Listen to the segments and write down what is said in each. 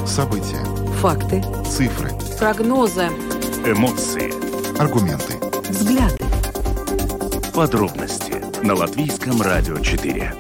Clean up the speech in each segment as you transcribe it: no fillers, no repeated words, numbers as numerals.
События. Факты. Цифры. Прогнозы. Эмоции. Аргументы. Взгляды. Подробности на Латвийском радио 4.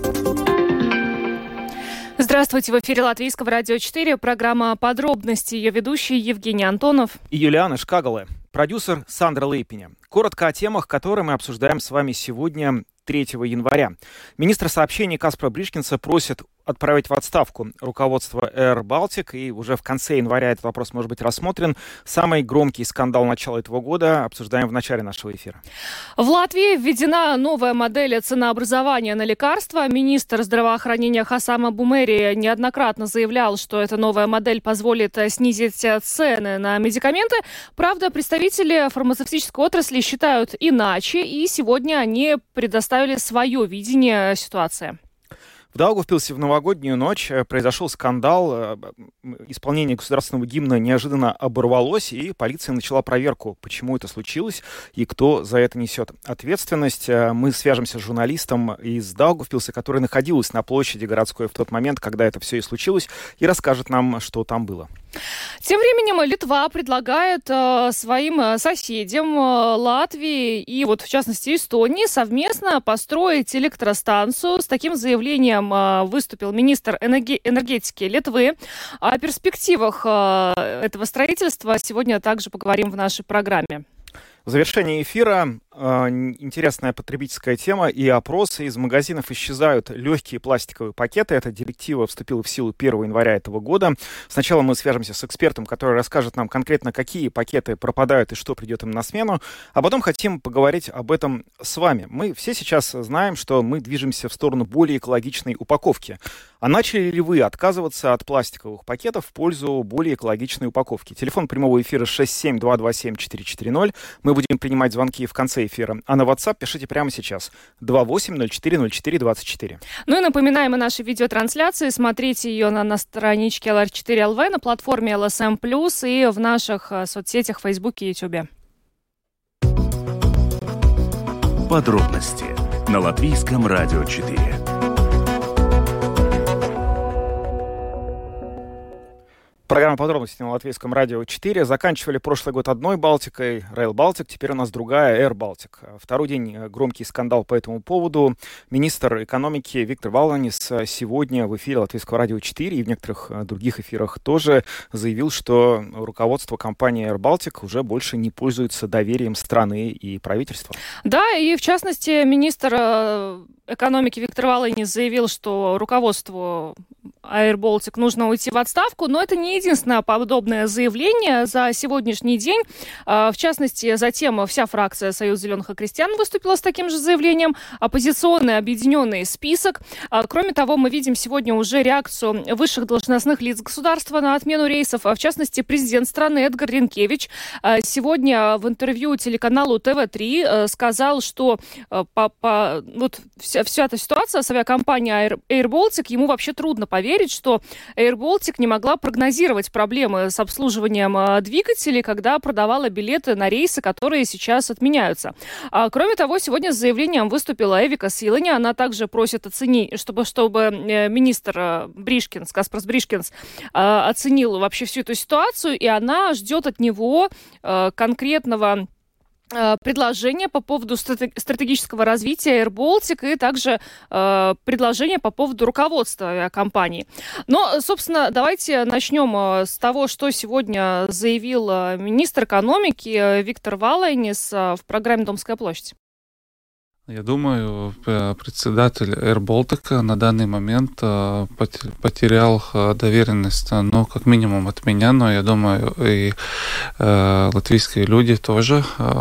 Здравствуйте, в эфире Латвийского радио 4, программа «Подробности», ее ведущий Евгений Антонов и Юлиана Шкагала, продюсер Сандра Лейпиня. Коротко о темах, которые мы обсуждаем с вами сегодня, 3 января. Министр сообщений Каспар Бришкинса просит отправить в отставку руководство Air Baltic, и уже в конце января этот вопрос может быть рассмотрен. Самый громкий скандал начала этого года обсуждаем в начале нашего эфира. В Латвии введена новая модель ценообразования на лекарства. Министр здравоохранения Хасам Абумери неоднократно заявлял, что эта новая модель позволит снизить цены на медикаменты. Правда, представители фармацевтической отрасли считают иначе, и сегодня они предоставили свое видение ситуации. В Даугавпилсе в новогоднюю ночь произошел скандал. Исполнение государственного гимна неожиданно оборвалось, и полиция начала проверку, почему это случилось и кто за это несет ответственность. Мы свяжемся с журналистом из Даугавпилса, который находился на площади городской в тот момент, когда это все и случилось, и расскажет нам, что там было. Тем временем Литва предлагает своим соседям Латвии и, вот в частности, Эстонии совместно построить электростанцию. С таким заявлением выступил министр энергетики Литвы. О перспективах этого строительства сегодня также поговорим в нашей программе. В завершении эфира интересная потребительская тема и опросы. Из магазинов исчезают легкие пластиковые пакеты. Эта директива вступила в силу 1 января этого года. Сначала мы свяжемся с экспертом, который расскажет нам конкретно, какие пакеты пропадают и что придет им на смену. А потом хотим поговорить об этом с вами. Мы все сейчас знаем, что мы движемся в сторону более экологичной упаковки. А начали ли вы отказываться от пластиковых пакетов в пользу более экологичной упаковки? Телефон прямого эфира 67227440. Мы будем принимать звонки в конце эфира. А на WhatsApp пишите прямо сейчас. 28040424. Ну и напоминаем о нашей видеотрансляции. Смотрите ее на страничке LR4LV, на платформе LSM+, и в наших соцсетях, Фейсбуке и Ютубе. Подробности на Латвийском радио 4. Программа «Подробности» на Латвийском радио 4. Заканчивали прошлый год одной Балтикой, Rail Baltic, теперь у нас другая, Air Baltic. Второй день громкий скандал по этому поводу. Министр экономики Виктор Валанис сегодня в эфире Латвийского радио 4 и в некоторых других эфирах тоже заявил, что руководство компании Air Baltic уже больше не пользуется доверием страны и правительства. Да, и в частности министр экономики Виктор Валанис заявил, что руководству Air Baltic нужно уйти в отставку, но это не единственное подобное заявление за сегодняшний день. В частности, затем вся фракция Союз зеленых и крестьян выступила с таким же заявлением. Оппозиционный объединенный список. Кроме того, мы видим сегодня уже реакцию высших должностных лиц государства на отмену рейсов. В частности, президент страны Эдгар Ринкевич сегодня в интервью телеканалу ТВ3 сказал, что вся эта ситуация с авиакомпанией Air Baltic, ему вообще трудно поверить, что Air Baltic не могла прогнозировать проблемы с обслуживанием двигателей, когда продавала билеты на рейсы, которые сейчас отменяются. Кроме того, сегодня с заявлением выступила Эвика Силани. Она также просит оценить, чтобы министр Бришкинс, Каспар Бришкинс, оценил вообще всю эту ситуацию, и она ждет от него конкретного предложение по поводу стратегического развития Air Baltic и также предложение по поводу руководства авиакомпании. Но, собственно, давайте начнем с того, что сегодня заявил министр экономики Виктор Валанис в программе «Домская площадь». Я думаю, председатель Air Baltic на данный момент потерял доверенность, как минимум от меня, но я думаю, и латвийские люди тоже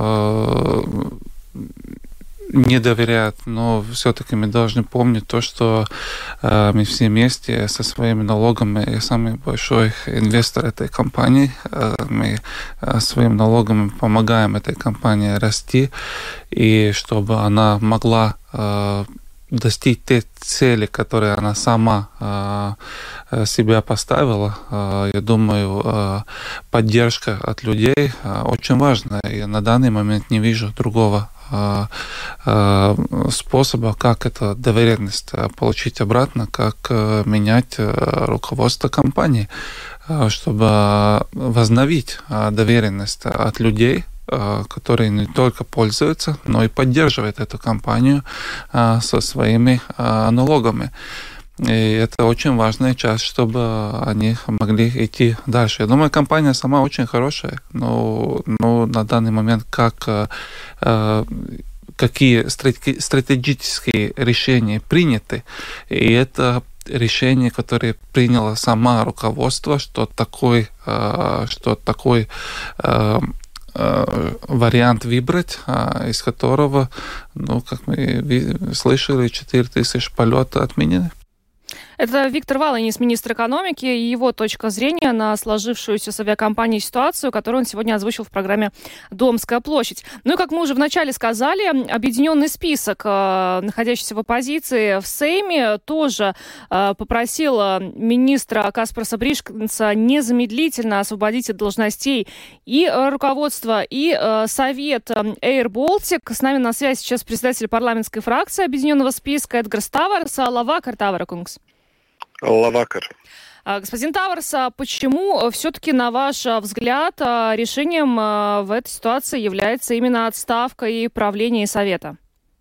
не доверяют, но все-таки мы должны помнить то, что мы все вместе со своими налогами, я самый большой инвестор этой компании, мы своим налогом помогаем этой компании расти, и чтобы она могла достичь те цели, которые она сама себя поставила, я думаю, поддержка от людей очень важна. Я на данный момент не вижу другого способа, как эту доверенность получить обратно, как менять руководство компании, чтобы возобновить доверенность от людей, которые не только пользуются, но и поддерживают эту компанию со своими налогами. И это очень важная часть, чтобы они могли идти дальше. Я думаю, компания сама очень хорошая, но на данный момент какие стратегические решения приняты, и это решение, которое приняло сама руководство, что такой вариант выбрать, из которого, как мы слышали, 4000 полетов отменены. Это Виктор Валайнис, министр экономики, и его точка зрения на сложившуюся с авиакомпанией ситуацию, которую он сегодня озвучил в программе «Домская площадь». Ну и, как мы уже вначале сказали, объединенный список, находящийся в оппозиции в Сейме, тоже попросил министра Каспарса Бришкинса незамедлительно освободить от должностей и руководство, и совет Air Baltic. С нами на связи сейчас председатель парламентской фракции объединенного списка Эдгар Ставарс. Лавакар, Таваракунгс. Лавакар. Господин Таварс, почему все-таки, на ваш взгляд, решением в этой ситуации является именно отставка и правление Совета?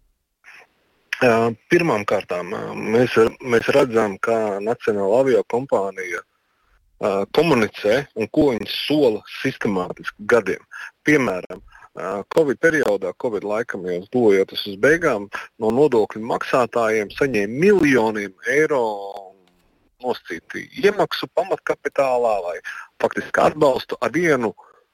Pirmām kārtām mēs redzam, kā Nacionāla aviokompānija komunicē un ko viņi sola sistemātiski gadiem. Piemēram, Covid periodā, Covid laikam jau tuvojoties uz beigām, no nodokļu maksātājiem saņēma miljoniem eiro nosacīti iemaksu pamatkapitālā vai faktiski atbalstu ar vienu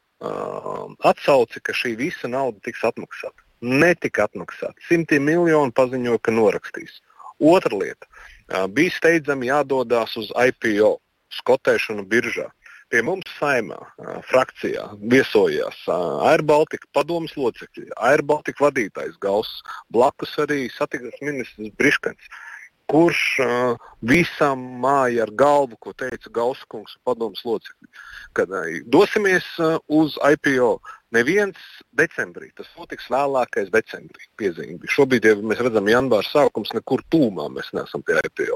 atsauci, ka šī visa nauda tiks atmaksāta. Netika atmaksāta. 100 miljoni paziņoja, ka norakstīs. Otra lieta. Bija steidzami jādodās uz IPO, skotēšanu biržā. Pie mums Saimā, frakcijā, viesojās Air Baltica padomas locekļi, Air Baltica vadītājs Gauss, blakus arī satiksmes ministrs Briškens, kurš visam māja ar galvu, ko teica Gauss kungs un padomas locekļi, kad dosimies uz IPO. Neviens decembrī, tas notiks vēlākais decembrī, piezīmīgi. Šobrīd, ja mēs redzam janvāra sākums, nekur tūmā mēs neesam pie IPO.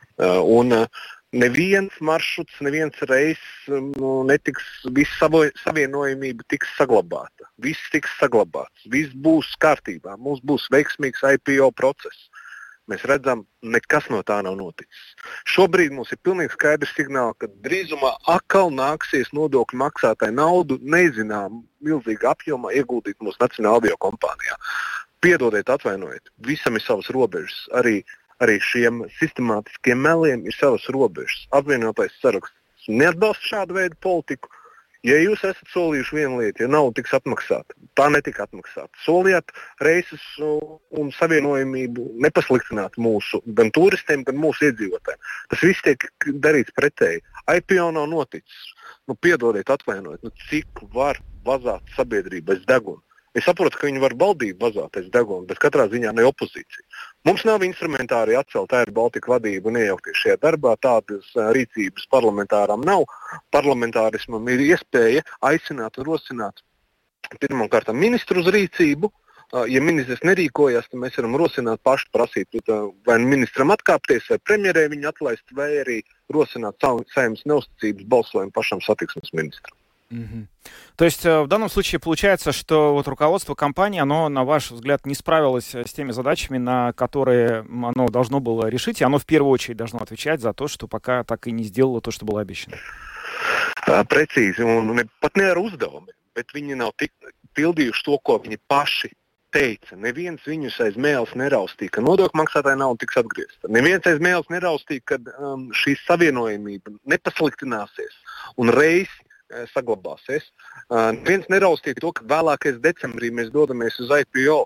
Un neviens maršruts, neviens reiss netiks, visa savienojumība tiks saglabāta. Viss tiks saglabāts, viss būs kārtībā, mums būs veiksmīgs IPO process. Mēs redzam, nekas no tā nav noticis. Šobrīd mums ir pilnīgi skaidrs signāli, ka drīzumā atkal nāksies nodokļu maksātāju naudu nezinām milzīgā apjomā ieguldīt mūsu Nacionāla aviokompānijā. Piedodiet, atvainojiet, visam ir savas robežas. Arī šiem sistemātiskiem meliem ir savas robežas. Apvienotais saraksts neatbalsta šādu veidu politiku. Ja jūs esat solījuši vienu lietu, ja nauda tiks atmaksāta, tā netika atmaksāta. Solījāt reises un savienojumību nepasliktināt mūsu gan turistiem, gan mūsu iedzīvotājiem. Tas viss tiek darīts pretēji. IPO nav noticis. Piedodiet, atvainojiet, cik var vazāt sabiedrība aiz deguna. Es saprotu, ka viņi var valdību vazāt aiz deguna, bet katrā ziņā ne opozīcija. Mums nav instrumentāri atcelt Air Baltica vadību un iejaukties šajā darbā. Tādas rīcības parlamentāram nav. Parlamentārismam ir iespēja aicināt un rosināt pirmkārt ministru uz rīcību. Ja ministrs nerīkojas, tad mēs varam rosināt paši prasīt vai ministram atkāpties, vai premjerē viņu atlaist, vai arī rosināt Saeimas neuzticības balsojumu pašam satiksmes ministram. То есть в данном случае получается, что вот руководство компании, оно, на ваш взгляд, не справилось с теми задачами, на которые оно должно было решить, и оно в первую очередь должно отвечать за то, что пока так и не сделало то, что было обещано. Precīzi, un pat ne ar uzdevumiem, bet viņi nav pildījuši to, ko viņi paši teica. Neviens viņus aiz mēles neraustīja, ka nodokļu maksātāja nauda tiks atgriezta. Neviens aiz mēles neraustīja, ka šī savienojumība nepasliktināsies un reiz saglabāsies. Neviens neraustīja to, ka vēlākais decembrī mēs dodamies uz IPO.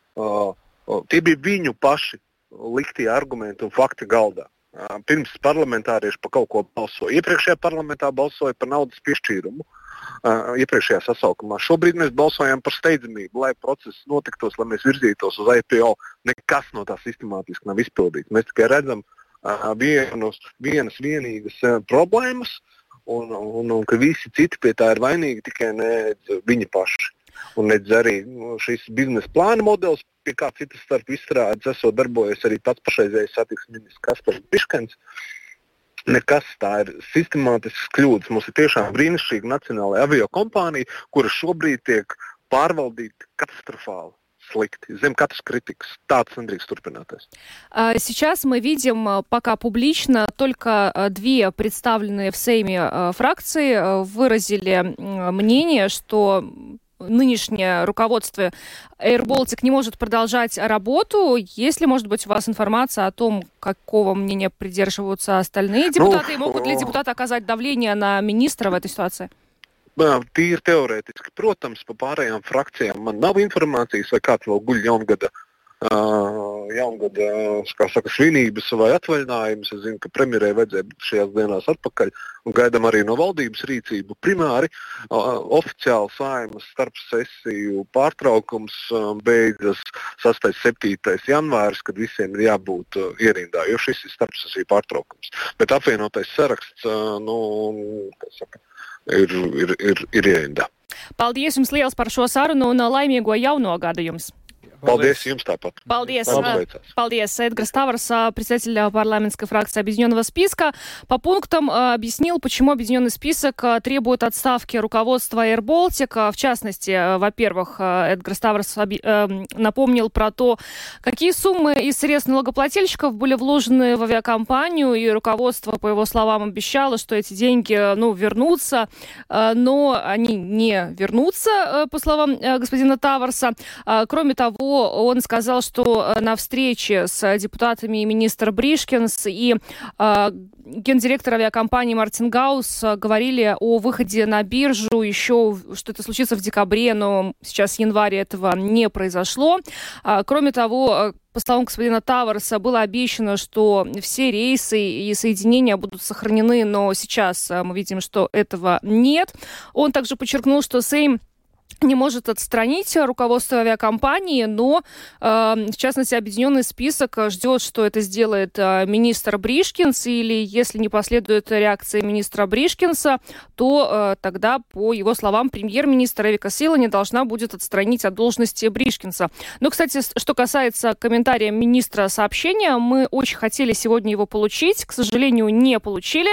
Tie bija viņu paši liktie argumenti un fakti galdā. Pirms parlamentārieši par kaut ko balsoja. Iepriekšējā parlamentā balsoja par naudas piešķīrumu. Iepriekšējā sasaukumā. Šobrīd mēs balsojam par steidzamību, lai process notiktos, lai mēs virzītos uz IPO. Nekas no tā sistemātiski nav izpildīts. Mēs tikai redzam vienas vienīgas problēmas, un ka visi citi pie tā ir vainīgi, tikai ne viņi paši. un nedz arī šis biznesa plāna modelis, pie kā citas starp izstrādes esot darbojies arī pats pašreizējais satiksmes ministrs Kaspars Briškens. Nekas, tā ir sistemātisks kļūdas. Mums ir tiešām brīnišķīga nacionālajā aviokompānija, kura šobrīd tiek pārvaldīta katastrofāli slikti, zem katras критикс. Так недrīkst turpināties. Сейчас мы видим пока публично только две представленные в Сейме фракции выразили мнение, что нынешнее руководство Air Baltic не может продолжать работу. Есть ли, может быть, у вас информация о том, какого мнения придерживаются остальные депутаты? И могут ли депутаты оказать давление на министра в этой ситуации? Tīri teorētiski, protams, pa pārējām frakcijām man nav informācijas, vai kāds vēl guļ jaungada svinības vai atvaļinājumus. Es zinu, ka premjerei vajadzēja būt šajās dienās atpakaļ un gaidām arī no valdības rīcību. Primāri oficiāli Saeimas starpsesiju pārtraukums beidzas 6.7. janvāris, kad visiem ir jābūt ierindā, jo šis ir starpsesiju pārtraukums. Bet apvienotais saraksts, ir ierindā. Paldies jums liels par šo sarunu un laimīgo jauno gadu jums! Paldies jums tāpat. Paldies. Эдгар Ставрос, председатель парламентской фракции Объединенного списка, по пунктам объяснил, почему Объединенный список требует отставки руководства Air Baltic. В частности, во-первых, Эдгар Ставрос напомнил про то, какие суммы из средств налогоплательщиков были вложены в авиакомпанию, и руководство, по его словам, обещало, что эти деньги, вернутся, но они не вернутся, по словам господина Таварса. Кроме того, он сказал, что на встрече с депутатами и министр Бришкинс и гендиректор авиакомпании Мартин Гаус говорили о выходе на биржу еще, что это случится в декабре, но сейчас в январе этого не произошло. Кроме того, по словам господина Таварса, было обещано, что все рейсы и соединения будут сохранены, но сейчас мы видим, что этого нет. Он также подчеркнул, что Сейм не может отстранить руководство авиакомпании, но, в частности, Объединенный список ждет, что это сделает министр Бришкинс, или если не последует реакции министра Бришкинса, то тогда, по его словам, премьер-министр Эвика Силани должна будет отстранить от должности Бришкинса. Но, кстати, что касается комментария министра сообщения, мы очень хотели сегодня его получить, к сожалению, не получили.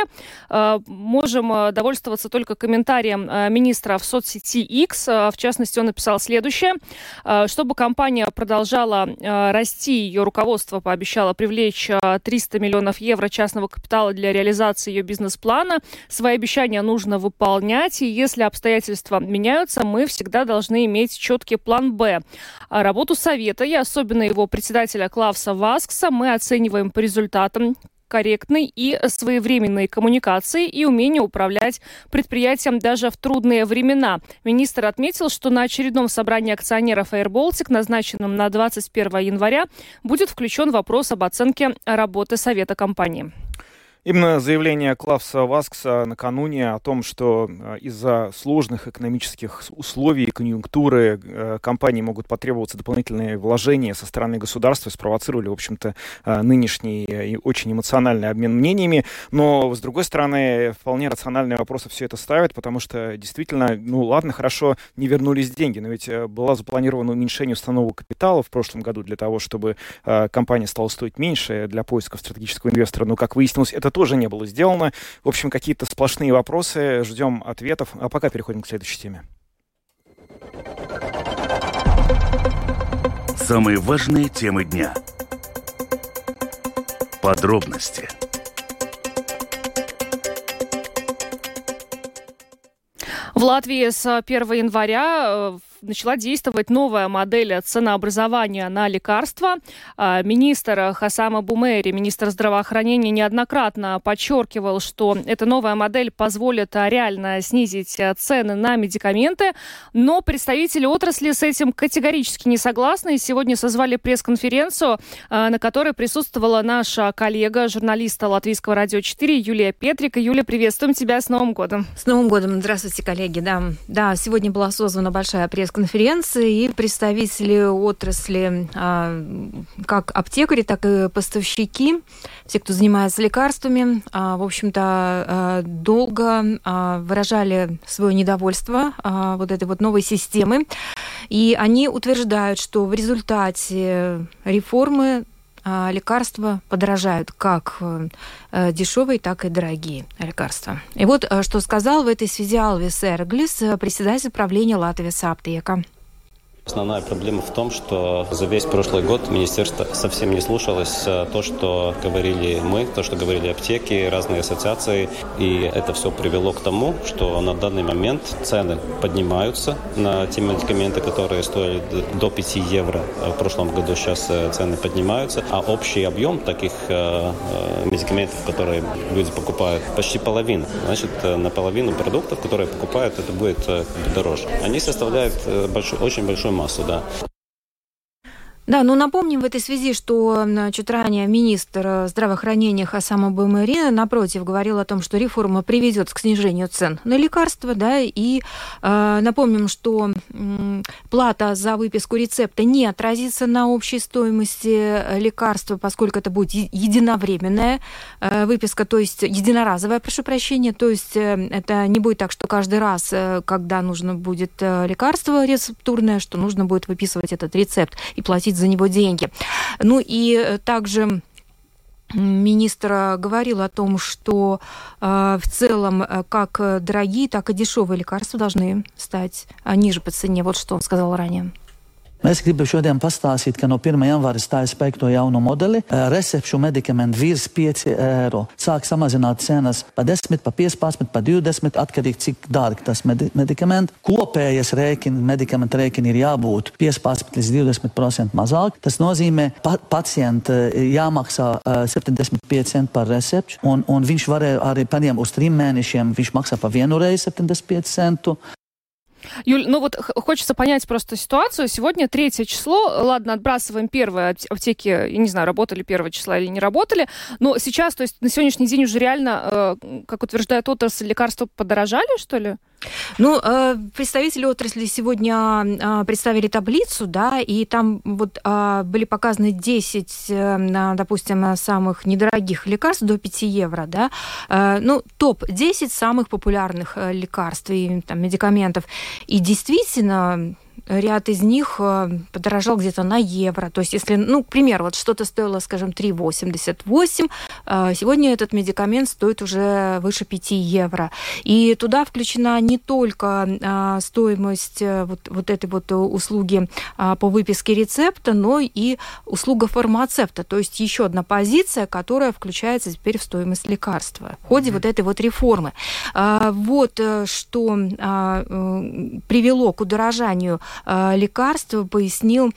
Можем довольствоваться только комментарием министра в соцсети X. В частности, он написал следующее. Чтобы компания продолжала расти, ее руководство пообещало привлечь 300 миллионов евро частного капитала для реализации ее бизнес-плана. Свои обещания нужно выполнять, и если обстоятельства меняются, мы всегда должны иметь четкий план «Б». Работу Совета и особенно его председателя Клавса Васкса мы оцениваем по результатам корректной и своевременной коммуникации и умение управлять предприятием даже в трудные времена. Министр отметил, что на очередном собрании акционеров Air Baltic, назначенном на 21 января, будет включен вопрос об оценке работы Совета компании. Именно заявление Клавса Васкса накануне о том, что из-за сложных экономических условий и конъюнктуры компании могут потребоваться дополнительные вложения со стороны государства, спровоцировали, в общем-то, нынешний и очень эмоциональный обмен мнениями. Но, с другой стороны, вполне рациональные вопросы все это ставят, потому что действительно, ладно, хорошо, не вернулись деньги, но ведь было запланировано уменьшение установок капитала в прошлом году для того, чтобы компания стала стоить меньше для поисков стратегического инвестора. Но, как выяснилось, это тоже не было сделано. В общем, какие-то сплошные вопросы. Ждем ответов. А пока переходим к следующей теме. Самые важные темы дня. Подробности. В Латвии с 1 января начала действовать новая модель ценообразования на лекарства. Министр Хасам Бумери, министр здравоохранения, неоднократно подчеркивал, что эта новая модель позволит реально снизить цены на медикаменты, но представители отрасли с этим категорически не согласны. Сегодня созвали пресс-конференцию, на которой присутствовала наша коллега, журналиста Латвийского радио 4 Юлия Петрик. Юлия, приветствуем тебя, с Новым годом. С Новым годом. Здравствуйте, коллеги. Да, сегодня была созвана большая пресс-конференция пресс-конференции, и представители отрасли, как аптекари, так и поставщики, все, кто занимается лекарствами, в общем-то, долго выражали свое недовольство вот этой вот новой системы. И они утверждают, что в результате реформы лекарства подорожают, как дешевые, так и дорогие лекарства. И вот что сказал в этой связи Алвис Эрглис, председатель правления Латвijas Aptieka. Основная проблема в том, что за весь прошлый год министерство совсем не слушалось то, что говорили мы, то, что говорили аптеки, разные ассоциации. И это все привело к тому, что на данный момент цены поднимаются на те медикаменты, которые стоили до 5 евро. В прошлом году сейчас цены поднимаются. А общий объем таких медикаментов, которые люди покупают, почти половина. Значит, наполовину продуктов, которые покупают, это будет дороже. Они составляют очень большую массу, да. Да, ну напомним в этой связи, что чуть ранее министр здравоохранения Хасам Абу-Мери, напротив, говорил о том, что реформа приведет к снижению цен на лекарства, да, и напомним, что плата за выписку рецепта не отразится на общей стоимости лекарства, поскольку это будет единовременная выписка, то есть единоразовая, прошу прощения, то есть это не будет так, что каждый раз, когда нужно будет лекарство рецептурное, что нужно будет выписывать этот рецепт и платить за него деньги. Ну и также министр говорил о том, что в целом как дорогие, так и дешевые лекарства должны стать ниже по цене. Вот что он сказал ранее. Mēs gribam šodien pastāstīt, ka no 1. janvāra stājas spēkā jauno modeli. Recepšu medikamenti virs 5 eiro. Sāk samazināt cenas pa 10, pa 15, pa 20, atkarīgi cik dārgi tas medikamenti. Kopējas medikamentu rēķini ir jābūt 15 līdz 20% mazāk. Tas nozīmē, pacienti jāmaksā 75 centi par recepšu, un viņš varēja arī paņemt uz 3 mēnešiem, viņš maksā pa vienu reizi 75 centu. Юль, ну вот хочется понять просто ситуацию. Сегодня 3 число. Ладно, отбрасываем первые аптеки, я не знаю, работали 1 числа или не работали. Но сейчас, то есть на сегодняшний день уже реально, как утверждает отрасль, лекарства подорожали, что ли? Ну, представители отрасли сегодня представили таблицу, да, и там вот были показаны 10, допустим, самых недорогих лекарств до 5 евро, да, ну, топ-10 самых популярных лекарств и там, медикаментов. И действительно, ряд из них подорожал где-то на евро. То есть, если, ну, к примеру, вот что-то стоило, скажем, 3,88, сегодня этот медикамент стоит уже выше 5 евро. И туда включена не только стоимость вот этой вот услуги по выписке рецепта, но и услуга фармацевта. То есть еще одна позиция, которая включается теперь в стоимость лекарства в ходе вот этой вот реформы. Вот что привело к удорожанию лекарства, пояснил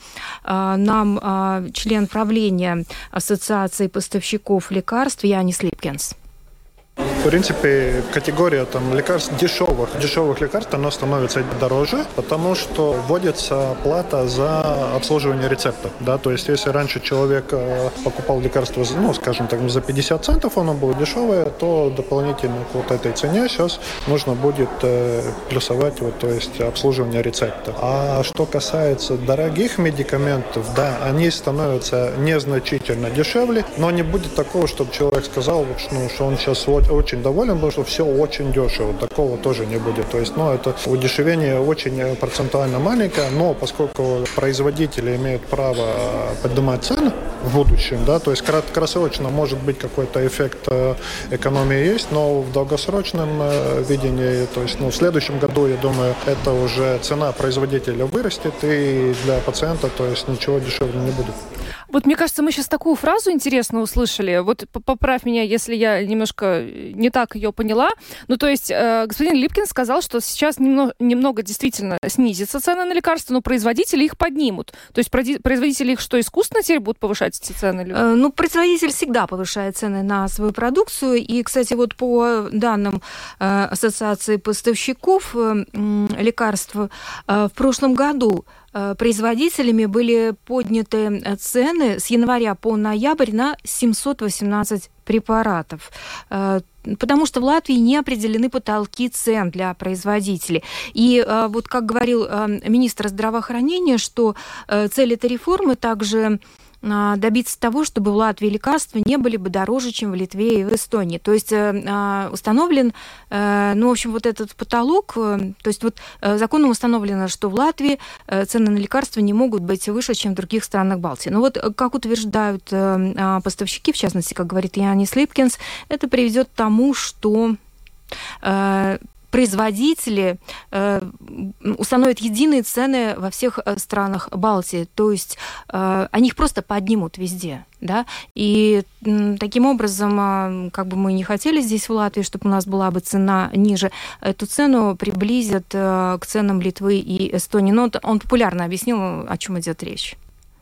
нам член правления Ассоциации поставщиков лекарств Янис Липкинс. В принципе, категория там, лекарств дешевых лекарств, она становится дороже, потому что вводится плата за обслуживание рецепта. Да? То есть, если раньше человек покупал лекарство, ну, скажем так, за 50 центов, оно было дешевое, то дополнительно к вот этой цене сейчас нужно будет плюсовать вот, то есть, обслуживание рецепта. А что касается дорогих медикаментов, да, они становятся незначительно дешевле, но не будет такого, чтобы человек сказал, что он сейчас очень доволен был, что все очень дешево. Такого тоже не будет. То есть, ну, это удешевление очень процентуально маленькое, но поскольку производители имеют право поднимать цены в будущем, да, то есть краткосрочно может быть какой-то эффект экономии есть, но в долгосрочном видении, то есть, ну, в следующем году, я думаю, это уже цена производителя вырастет, и для пациента, то есть, ничего дешевле не будет. Вот мне кажется, мы сейчас такую фразу интересно услышали. Вот поправь меня, если я немножко не так ее поняла. Ну, то есть господин Липкин сказал, что сейчас немного действительно снизится цены на лекарства, но производители их поднимут. То есть производители их что, искусственно теперь будут повышать эти цены? Ну, производитель всегда повышает цены на свою продукцию. И, кстати, вот по данным Ассоциации поставщиков лекарств, в прошлом году производителями были подняты цены с января по ноябрь на 718 препаратов, потому что в Латвии не определены потолки цен для производителей. И вот как говорил министр здравоохранения, что цель этой реформы также добиться того, чтобы в Латвии лекарства не были бы дороже, чем в Литве и в Эстонии. То есть установлен, в общем, вот этот потолок, то есть вот законом установлено, что в Латвии цены на лекарства не могут быть выше, чем в других странах Балтии. Но вот, как утверждают поставщики, в частности, как говорит Янис Липкинс, это приведет к тому, что производители установят единые цены во всех странах Балтии, то есть они их просто поднимут везде, да, и таким образом, как бы мы не хотели здесь в Латвии, чтобы у нас была бы цена ниже, эту цену приблизят к ценам Литвы и Эстонии. Но он популярно объяснил, о чем идет речь.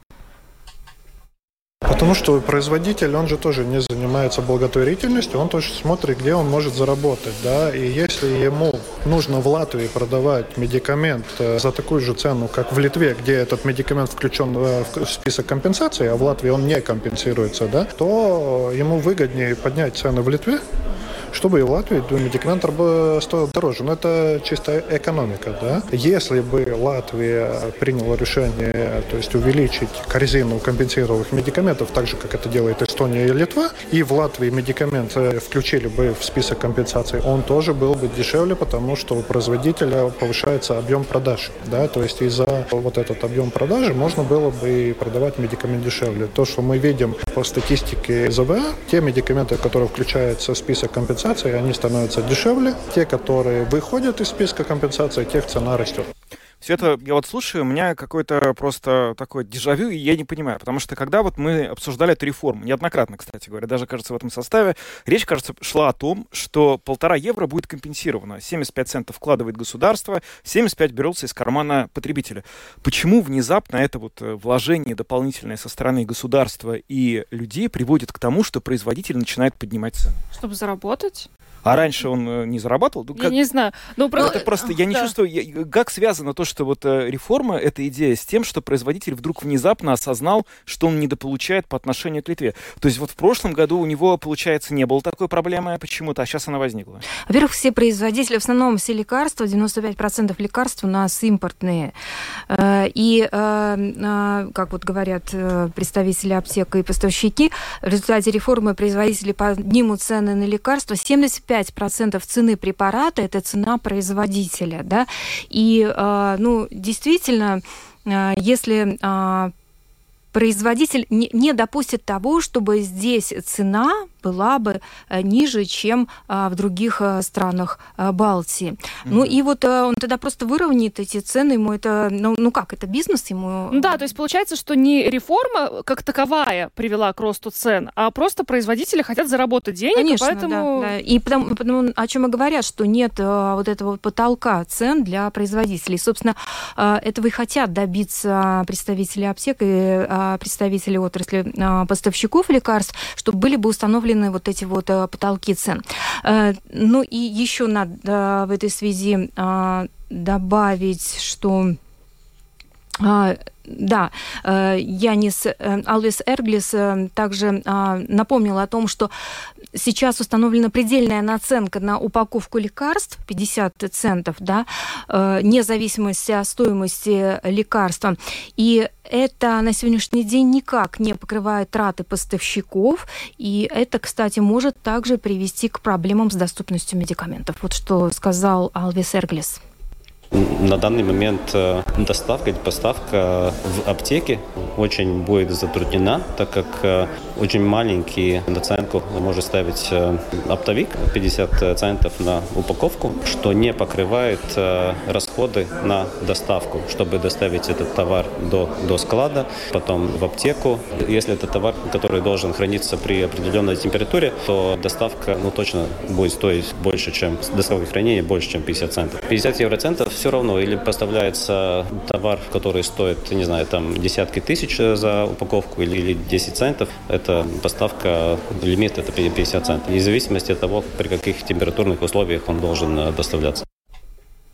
Потому что производитель, он же тоже не занимается благотворительностью, он тоже смотрит, где он может заработать, да, и если ему нужно в Латвии продавать медикамент за такую же цену, как в Литве, где этот медикамент включен в список компенсации, а в Латвии он не компенсируется, да, то ему выгоднее поднять цены в Литве, чтобы и в Латвии медикамент стоил дороже. Но это чисто экономика, да. Если бы Латвия приняла решение, то есть увеличить корзину компенсируемых медикаментов, так же, как это делает Эстония и Литва, и в Латвии медикамент включили бы в список компенсаций, он тоже был бы дешевле, потому что у производителя повышается объем продаж, да, то есть из-за вот этот объем продажи можно было бы продавать медикамент дешевле. То, что мы видим по статистике ЗВА, те медикаменты, которые включаются в список компенсаций, они становятся дешевле. Те, которые выходят из списка компенсации, тех цена растет. Все это, я вот слушаю, у меня какое-то просто такое дежавю, и я не понимаю, потому что когда вот мы обсуждали эту реформу, неоднократно, кстати говоря, даже, кажется, в этом составе, речь, кажется, шла о том, что 1,5 евро будет компенсировано. 75 центов вкладывает государство, 75 берется из кармана потребителя. Почему внезапно это вот вложение дополнительное со стороны государства и людей приводит к тому, что производитель начинает поднимать цены? Чтобы заработать? А раньше он не зарабатывал? Я не знаю. Это просто, я не чувствую, как связано то, что вот реформа, эта идея с тем, что производитель вдруг внезапно осознал, что он недополучает по отношению к Литве. То есть вот в прошлом году у него, получается, не было такой проблемы почему-то, а сейчас она возникла. Во-первых, все производители, в основном все лекарства, 95% лекарств у нас импортные. И, как вот говорят представители аптек и поставщики, в результате реформы производители поднимут цены на лекарства. 75% цены препарата – это цена производителя, да, и, действительно, если производитель не допустит того, чтобы здесь цена была бы ниже, чем в других странах Балтии. Ну и вот он тогда просто выровняет эти цены, ему это, это бизнес ему. Да, то есть получается, что не реформа как таковая привела к росту цен, а просто производители хотят заработать денег. Конечно, поэтому... да. И потому о чем и говорят, что нет вот этого потолка цен для производителей. Собственно, этого и хотят добиться представители аптек и представители отрасли поставщиков лекарств, чтобы были бы установлены вот эти вот потолки цен. Ну и еще надо в этой связи добавить, что Янис Алвис Эрглис также напомнил о том, что сейчас установлена предельная наценка на упаковку лекарств 50 центов, да, вне зависимости от стоимости лекарства. И это на сегодняшний день никак не покрывает траты поставщиков, и это, кстати, может также привести к проблемам с доступностью медикаментов. Вот что сказал Алвис Эрглис. На данный момент поставка в аптеке очень будет затруднена, так как очень маленький наценку может ставить оптовик, 50 центов на упаковку, что не покрывает расходы на доставку, чтобы доставить этот товар до склада, потом в аптеку. Если это товар, который должен храниться при определенной температуре, то доставка точно будет стоить больше, чем доставка хранения, больше, чем 50 центов. 50 евроцентов все равно или поставляется товар, который стоит, не знаю, там десятки тысяч за упаковку или 10 центов, это поставка, лимит это 50 центов. В зависимости от того, при каких температурных условиях он должен доставляться.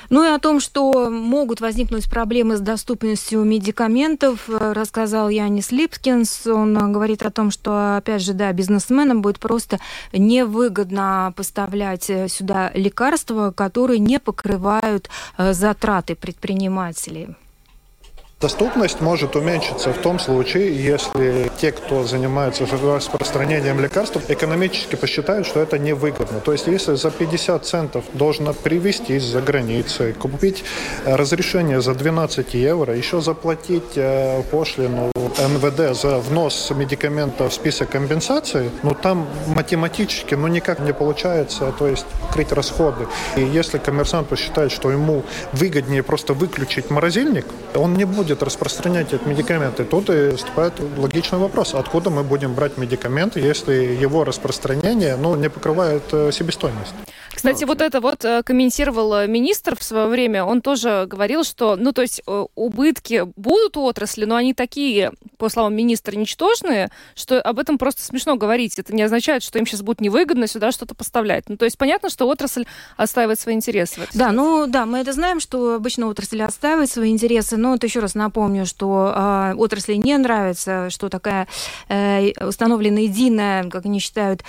Ну и о том, что могут возникнуть проблемы с доступностью медикаментов, рассказал Янис Липкинс. Он говорит о том, что, опять же, да, бизнесменам будет просто невыгодно поставлять сюда лекарства, которые не покрывают затраты предпринимателей. Доступность может уменьшиться в том случае, если те, кто занимается распространением лекарств, экономически посчитают, что это невыгодно. То есть, если за 50 центов должно привезти из-за границы, купить разрешение за 12 евро, еще заплатить пошлину НВД за внос медикаментов в список компенсации, там математически никак не получается, то есть покрыть расходы. И если коммерсант посчитает, что ему выгоднее просто выключить морозильник, он не будет распространять эти медикаменты. Тут и вступает логичный вопрос, откуда мы будем брать медикаменты, если его распространение не покрывает себестоимость. Кстати, вот это комментировал министр в свое время. Он тоже говорил, что, то есть убытки будут у отрасли, но они такие, по словам министра, ничтожные, что об этом просто смешно говорить. Это не означает, что им сейчас будет невыгодно сюда что-то поставлять. То есть понятно, что отрасль отстаивает свои интересы. Да, мы это знаем, что обычно отрасль отстаивает свои интересы, но вот еще раз напомню, что отрасли не нравится, что такая установлена единая, как они считают,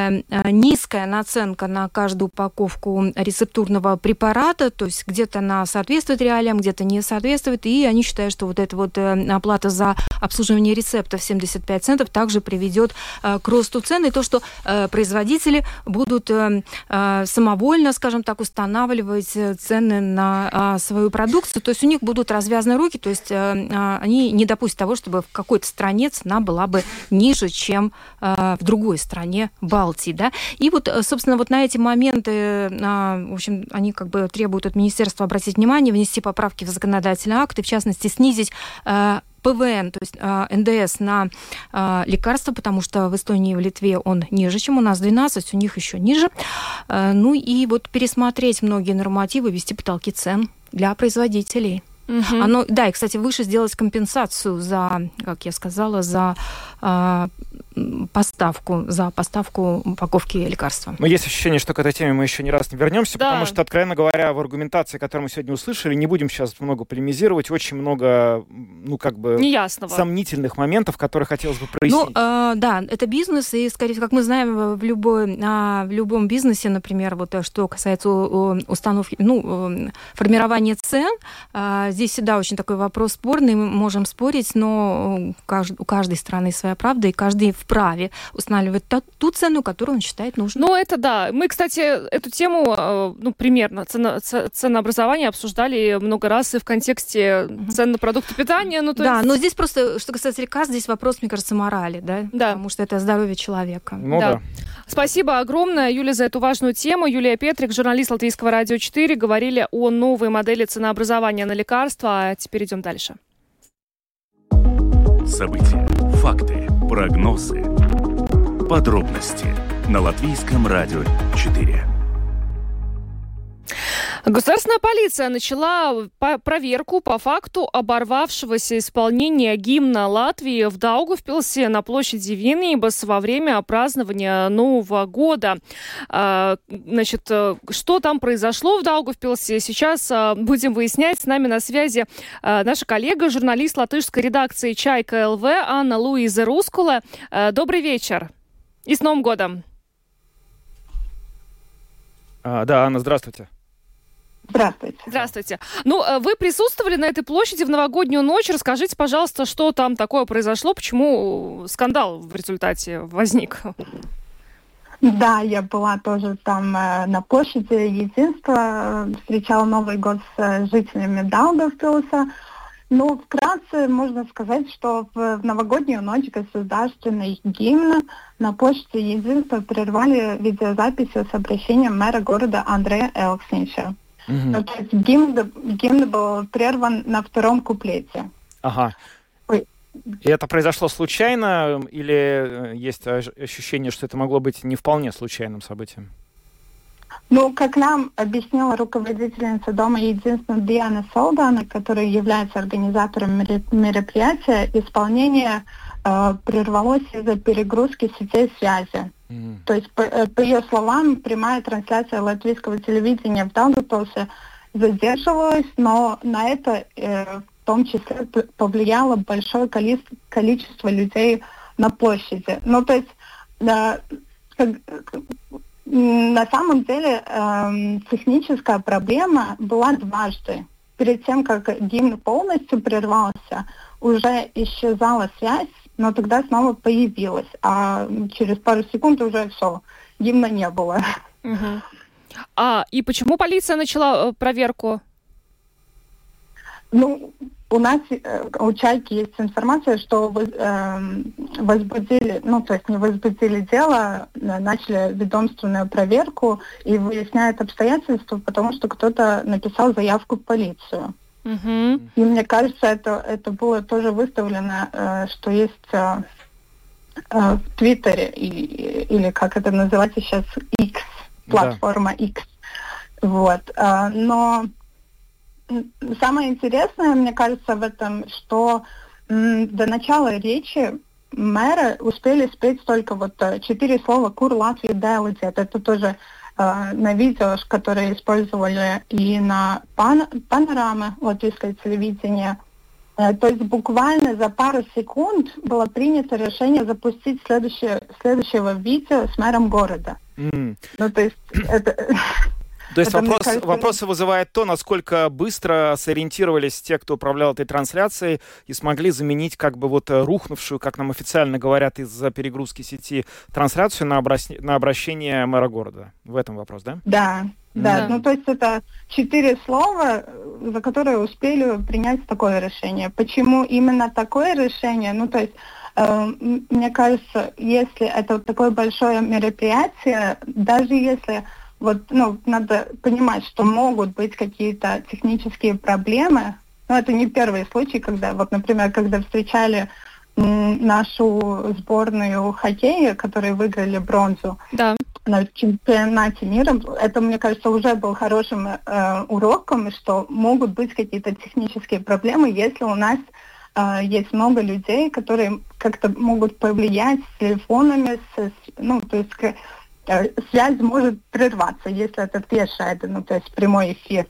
низкая наценка на каждую упаковку рецептурного препарата, то есть где-то она соответствует реалиям, где-то не соответствует, и они считают, что вот эта оплата за обслуживание рецептов 75 центов также приведет к росту цен, и то, что производители будут самовольно, скажем так, устанавливать цены на свою продукцию, то есть у них будут развязаны руки, то есть они не допустят того, чтобы в какой-то стране цена была бы ниже, чем в другой стране Балтии, да. И собственно, на эти моменты, в общем, они требуют от министерства обратить внимание, внести поправки в законодательный акт и, в частности, снизить ПВН, то есть НДС на лекарства, потому что в Эстонии и в Литве он ниже, чем у нас 12, у них еще ниже. И пересмотреть многие нормативы, ввести потолки цен для производителей. Угу. И, кстати, выше сделать компенсацию за, как я сказала, за поставку упаковки лекарства. Но есть ощущение, что к этой теме мы еще не раз не вернемся, да. Потому что, откровенно говоря, в аргументации, которую мы сегодня услышали, не будем сейчас много полемизировать, очень много, неясного, сомнительных моментов, которые хотелось бы прояснить. Да, это бизнес, и, скорее всего, как мы знаем, в любом бизнесе, например, что касается установки, формирования цен, здесь всегда очень такой вопрос спорный, мы можем спорить, но у каждой страны своя правда, и каждый вправе устанавливать ту цену, которую он считает нужной. Это да. Мы, кстати, эту тему, примерно, ценообразование обсуждали много раз и в контексте цен на продукты питания. Но здесь просто, что касается лекарств, здесь вопрос, мне кажется, морали, да? Потому что это здоровье человека. Да. Спасибо огромное, Юля, за эту важную тему. Юлия Петрик, журналист Латвийского радио 4, говорили о новой модели ценообразования на лекарства. А теперь идем дальше. События, факты, прогнозы, подробности на Латвийском радио 4. Государственная полиция начала проверку по факту оборвавшегося исполнения гимна Латвии в Даугавпилсе на площади Виннибас во время празднования Нового года. Что там произошло в Даугавпилсе, сейчас будем выяснять. С нами на связи наша коллега, журналист латышской редакции «Чайка ЛВ» Анна Луиза Рускула. Добрый вечер и с Новым годом! Да, Анна, здравствуйте. Здравствуйте. Вы присутствовали на этой площади в новогоднюю ночь. Расскажите, пожалуйста, что там такое произошло, почему скандал в результате возник? Да, я была тоже там на площади Единства, встречала Новый год с жителями Даугавпилса. Вкратце можно сказать, что в новогоднюю ночь государственный гимн на площади Единства прервали видеозаписью с обращением мэра города Андрея Элкснича. То есть гимн был прерван на втором куплете. Ага. И это произошло случайно или есть ощущение, что это могло быть не вполне случайным событием? Как нам объяснила руководительница Дома Единства Диана Солдана, которая является организатором мероприятия, исполнение прервалось из-за перегрузки сетей связи. То есть, по ее словам, прямая трансляция латвийского телевидения в Даугавпилсе задерживалось, но на это в том числе повлияло большое количество людей на площади. Ну, то есть на самом деле техническая проблема была дважды. Перед тем, как гимн полностью прервался, уже исчезала связь, но тогда снова появилась. А через пару секунд уже все, гимна не было. Угу. И почему полиция начала проверку? Ну, у нас, у «Чайки» есть информация, что возбудили, ну, то есть не возбудили дело, начали ведомственную проверку и выясняют обстоятельства, потому что кто-то написал заявку в полицию. Угу. И мне кажется, это было тоже выставлено, что есть в Твиттере, или как это называется сейчас, X, платформа X. Вот. Но самое интересное, мне кажется, в этом, что до начала речи мэра успели спеть только 4 слова «Кур Латвии делает». Это тоже на видео, которое использовали и на панораме латвийское телевидение. То есть буквально за пару секунд было принято решение запустить следующего видео с мэром города. Ну, то есть это... То есть вопросы вызывает то, насколько быстро сориентировались те, кто управлял этой трансляцией, и смогли заменить рухнувшую, как нам официально говорят, из-за перегрузки сети, трансляцию на обращение мэра города. В этом вопрос, да? Да. Ну, то есть это 4 слова, за которые успели принять такое решение. Почему именно такое решение? Ну, то есть мне кажется, если это такое большое мероприятие, даже если... надо понимать, что могут быть какие-то технические проблемы. Но это не первый случай, когда, например, когда встречали нашу сборную хоккея, которые выиграли бронзу на чемпионате мира. Это, мне кажется, уже был хорошим уроком, что могут быть какие-то технические проблемы, если у нас есть много людей, которые как-то могут повлиять с телефонами, то есть связь может прерваться, если это пешая, то есть прямой эфир.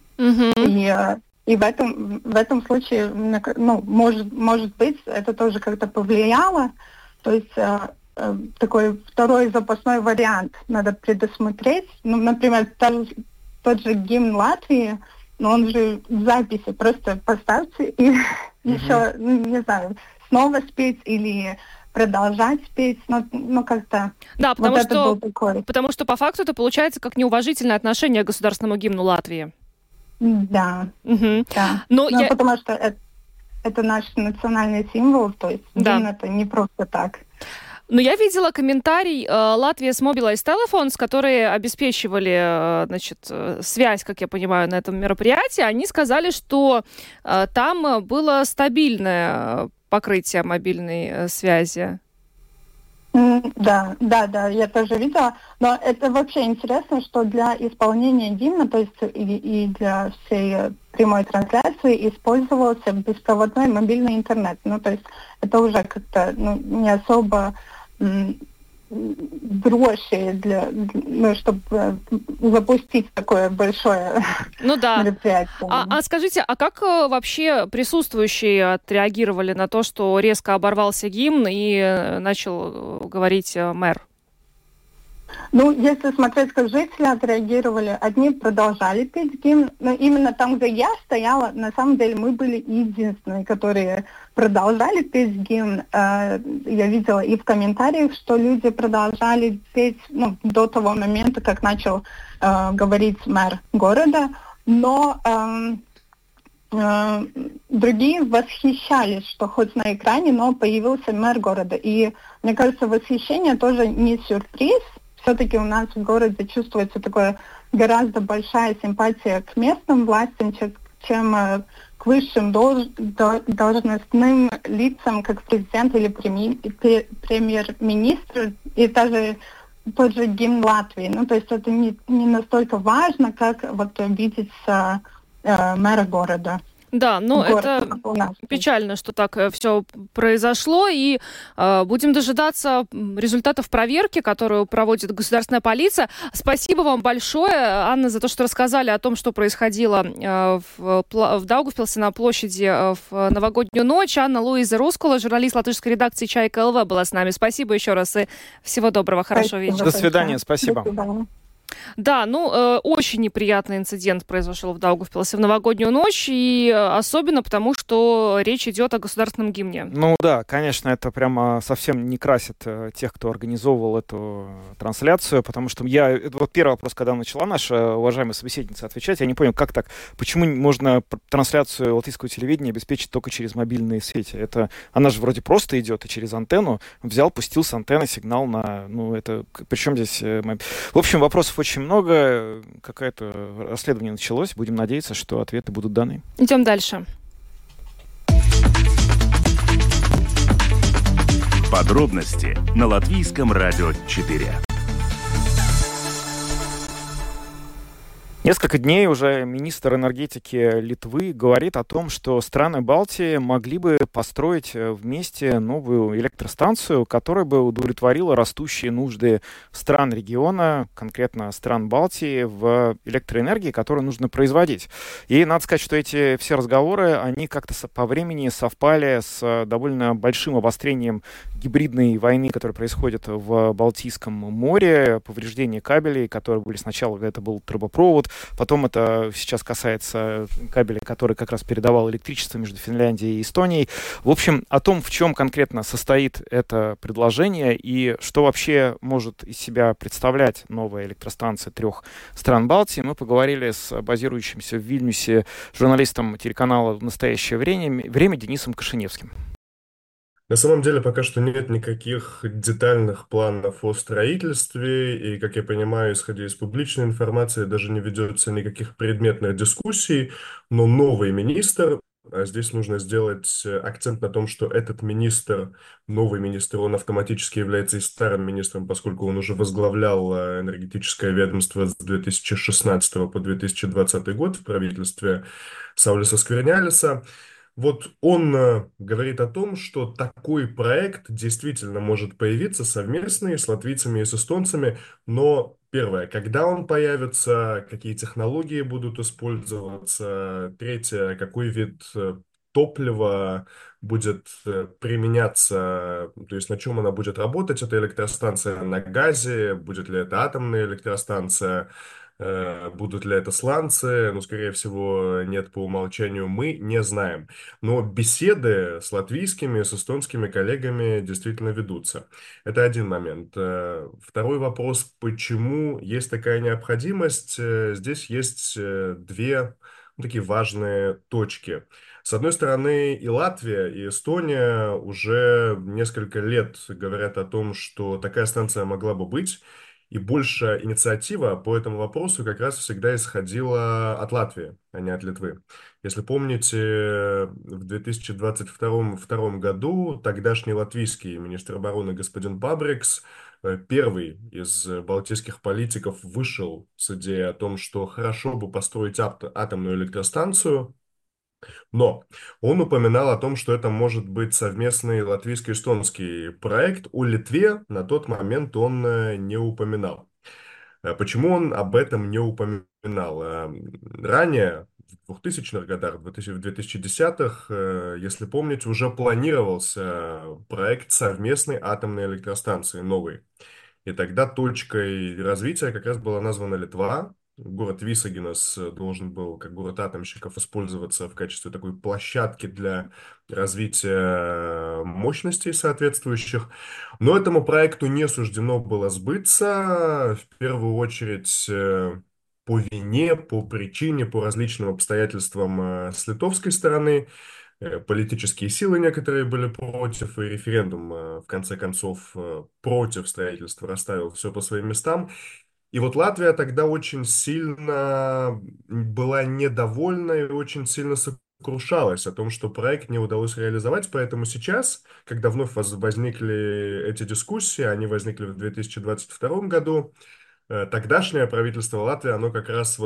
И в этом случае, может быть, это тоже как-то повлияло. То есть такой второй запасной вариант надо предусмотреть. Ну, например, тот же гимн Латвии, но он же в записи. Просто поставьте и еще, не знаю, снова спеть или продолжать петь, но как-то... Да, потому что по факту это получается как неуважительное отношение к государственному гимну Латвии. Да. Да. Потому что это наш национальный символ, то есть гимн это не просто так. Но я видела комментарий Latvijas Mobilais Telefons, которые обеспечивали, связь, как я понимаю, на этом мероприятии. Они сказали, что там было стабильное покрытие мобильной связи. Да, я тоже видела. Но это вообще интересно, что для исполнения гимна, то есть и для всей прямой трансляции использовался беспроводной мобильный интернет. Ну, то есть это уже как-то не особо дрожжи чтобы запустить такое большое мероприятие. А скажите, а как вообще присутствующие отреагировали на то, что резко оборвался гимн и начал говорить мэр? Ну, если смотреть, как жители отреагировали, одни продолжали петь гимн, но именно там, где я стояла, на самом деле мы были единственные, которые продолжали петь гимн. Я видела и в комментариях, что люди продолжали петь до того момента, как начал говорить мэр города, но другие восхищались, что хоть на экране, но появился мэр города. И мне кажется, восхищение тоже не сюрприз. Все-таки у нас в городе чувствуется такая гораздо большая симпатия к местным властям, чем к высшим должностным лицам, как президент или премьер-министр, и даже тот же гимн Латвии. Ну, то есть это не настолько важно, как видеть мэра города. Да, ну город это у нас. печально, что так все произошло, и будем дожидаться результатов проверки, которую проводит государственная полиция. Спасибо вам большое, Анна, за то, что рассказали о том, что происходило в Даугавпилсе на площади в новогоднюю ночь. Анна Луиза Рускула, журналист латышской редакции «Чайка ЛВ» была с нами. Спасибо еще раз и всего доброго, хорошего вечера. До свидания, спасибо. До свидания. Да, очень неприятный инцидент произошел в Даугавпилсе в новогоднюю ночь, и особенно потому, что речь идет о государственном гимне. Ну да, конечно, это прямо совсем не красит тех, кто организовывал эту трансляцию, потому что вот первый вопрос, когда начала наша уважаемая собеседница отвечать, я не понял, как так, почему можно трансляцию латвийского телевидения обеспечить только через мобильные сети? Она же вроде просто идет и через антенну, пустил с антенны сигнал причем здесь... В общем, вопросов очень много, какое-то расследование началось. Будем надеяться, что ответы будут даны. Идем дальше. Подробности на Латвийском радио 4. Несколько дней уже министр энергетики Литвы говорит о том, что страны Балтии могли бы построить вместе новую электростанцию, которая бы удовлетворила растущие нужды стран региона, конкретно стран Балтии, в электроэнергии, которую нужно производить. И надо сказать, что эти все разговоры, они как-то по времени совпали с довольно большим обострением гибридной войны, которая происходит в Балтийском море, повреждение кабелей, которые были сначала, это был трубопровод, потом это сейчас касается кабеля, который как раз передавал электричество между Финляндией и Эстонией. В общем, о том, в чем конкретно состоит это предложение и что вообще может из себя представлять новая электростанция 3 стран Балтии, мы поговорили с базирующимся в Вильнюсе журналистом телеканала «В настоящее время» Денисом Кашиневским. На самом деле пока что нет никаких детальных планов о строительстве, и, как я понимаю, исходя из публичной информации, даже не ведется никаких предметных дискуссий, но новый министр, а здесь нужно сделать акцент на том, что этот министр, новый министр, он автоматически является и старым министром, поскольку он уже возглавлял энергетическое ведомство с 2016 по 2020 год в правительстве Саулиса Сквернялиса. Вот он говорит о том, что такой проект действительно может появиться совместный с латвийцами и с эстонцами, но первое, когда он появится, какие технологии будут использоваться, третье, какой вид топлива будет применяться, то есть на чем она будет работать, эта электростанция на газе, будет ли это атомная электростанция, будут ли это сланцы, ну, скорее всего, нет по умолчанию, мы не знаем. Но беседы с латвийскими, с эстонскими коллегами действительно ведутся. Это один момент. Второй вопрос, почему есть такая необходимость? Здесь есть две такие важные точки. С одной стороны, и Латвия, и Эстония уже несколько лет говорят о том, что такая станция могла бы быть, и большая инициатива по этому вопросу как раз всегда исходила от Латвии, а не от Литвы. Если помните, в 2022 году тогдашний латвийский министр обороны господин Бабрикс, первый из балтийских политиков, вышел с идеей о том, что хорошо бы построить атомную электростанцию, но он упоминал о том, что это может быть совместный латвийско-эстонский проект. О Литве на тот момент он не упоминал. Почему он об этом не упоминал? Ранее, в 2000-х годах, в 2010-х, если помните, уже планировался проект совместной атомной электростанции, новой. И тогда точкой развития как раз была названа Литва. Город Висагинас должен был, как город атомщиков, использоваться в качестве такой площадки для развития мощностей соответствующих. Но этому проекту не суждено было сбыться, в первую очередь по вине, по причине, по различным обстоятельствам с литовской стороны. Политические силы некоторые были против, и референдум, в конце концов, против строительства расставил все по своим местам. И вот Латвия тогда очень сильно была недовольна и очень сильно сокрушалась о том, что проект не удалось реализовать. Поэтому сейчас, когда вновь возникли эти дискуссии, они возникли в 2022 году, тогдашнее правительство Латвии, оно как раз вот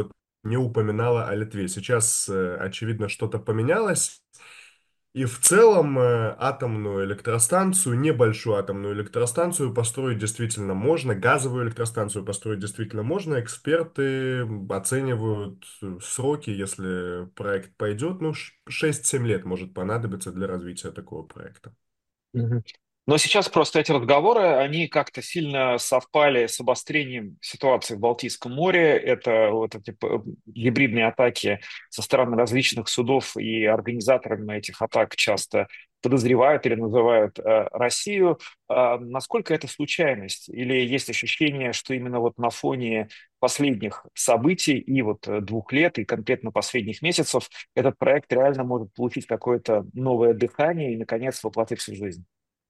не упоминала о Литве. Сейчас, очевидно, что-то поменялось. И в целом атомную электростанцию, небольшую атомную электростанцию построить действительно можно, газовую электростанцию построить действительно можно. Эксперты оценивают сроки, если проект пойдет, 6-7 лет может понадобиться для развития такого проекта. Мгм. Но сейчас просто эти разговоры, они как-то сильно совпали с обострением ситуации в Балтийском море. Это вот эти гибридные атаки со стороны различных судов, и организаторами этих атак часто подозревают или называют Россию. Насколько это случайность? Или есть ощущение, что именно вот на фоне последних событий и вот 2 лет, и конкретно последних месяцев этот проект реально может получить какое-то новое дыхание и, наконец, воплотиться в жизнь?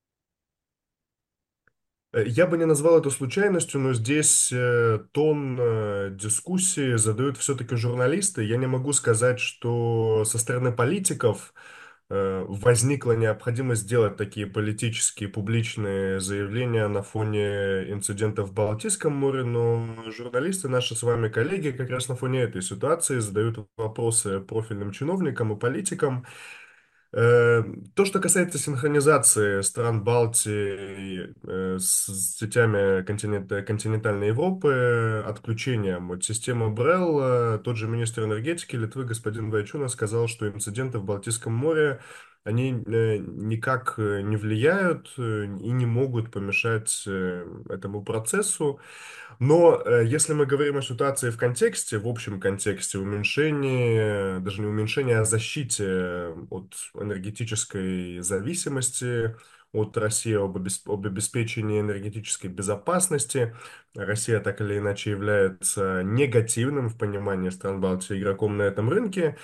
Я бы не назвал это случайностью, но здесь тон дискуссии задают все-таки журналисты. Я не могу сказать, что со стороны политиков возникла необходимость сделать такие политические публичные заявления на фоне инцидентов в Балтийском море, но журналисты, наши с вами коллеги, как раз на фоне этой ситуации задают вопросы профильным чиновникам и политикам. То, что касается синхронизации стран Балтии с сетями континентальной Европы, отключением от системы БРЭЛ, тот же министр энергетики Литвы господин Вайчуна сказал, что инциденты в Балтийском море, они никак не влияют и не могут помешать этому процессу. Но если мы говорим о ситуации в контексте, в общем контексте уменьшения, даже не уменьшения, а защите от энергетической зависимости от России, об обеспечении энергетической безопасности, Россия так или иначе является негативным в понимании стран Балтии игроком на этом рынке,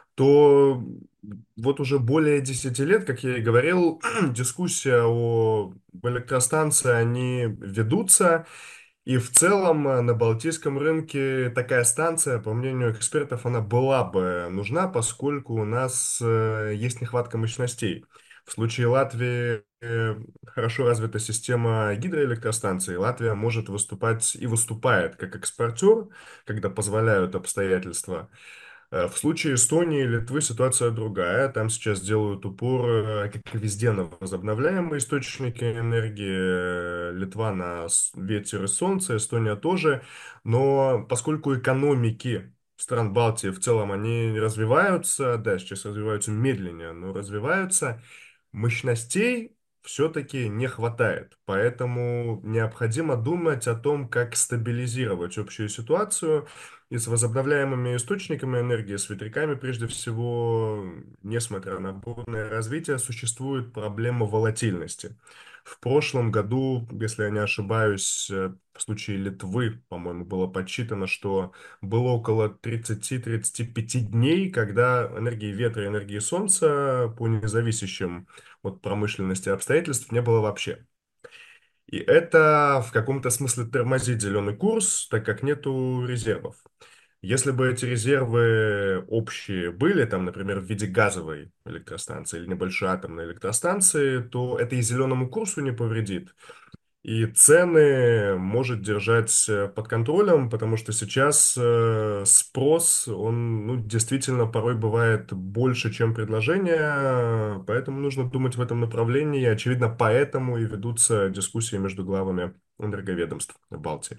то вот уже более 10 лет, как я и говорил, дискуссия об электростанции, они ведутся. И в целом на Балтийском рынке такая станция, по мнению экспертов, она была бы нужна, поскольку у нас есть нехватка мощностей. В случае Латвии хорошо развита система гидроэлектростанций. Латвия может выступать и выступает как экспортер, когда позволяют обстоятельства. В случае Эстонии и Литвы ситуация другая. Там сейчас делают упор, как и везде, на возобновляемые источники энергии. Литва на ветер и солнце, Эстония тоже. Но поскольку экономики стран Балтии в целом, они развиваются, да, сейчас развиваются медленнее, но развиваются, мощностей все-таки не хватает. Поэтому необходимо думать о том, как стабилизировать общую ситуацию. И с возобновляемыми источниками энергии, с ветряками, прежде всего, несмотря на бурное развитие, существует проблема волатильности. В прошлом году, если я не ошибаюсь, в случае Литвы, по-моему, было подсчитано, что было около 30-35 дней, когда энергии ветра и энергии солнца по независящим от промышленности обстоятельств не было вообще. И это в каком-то смысле тормозит зеленый курс, так как нету резервов. Если бы эти резервы общие были, там, например, в виде газовой электростанции или небольшой атомной электростанции, то это и зеленому курсу не повредит. И цены может держать под контролем, потому что сейчас спрос, он действительно порой бывает больше, чем предложение, поэтому нужно думать в этом направлении, и, очевидно, поэтому и ведутся дискуссии между главами энерговедомств в Балтии.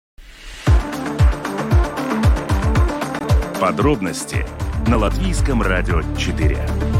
Подробности на Латвийском радио 4.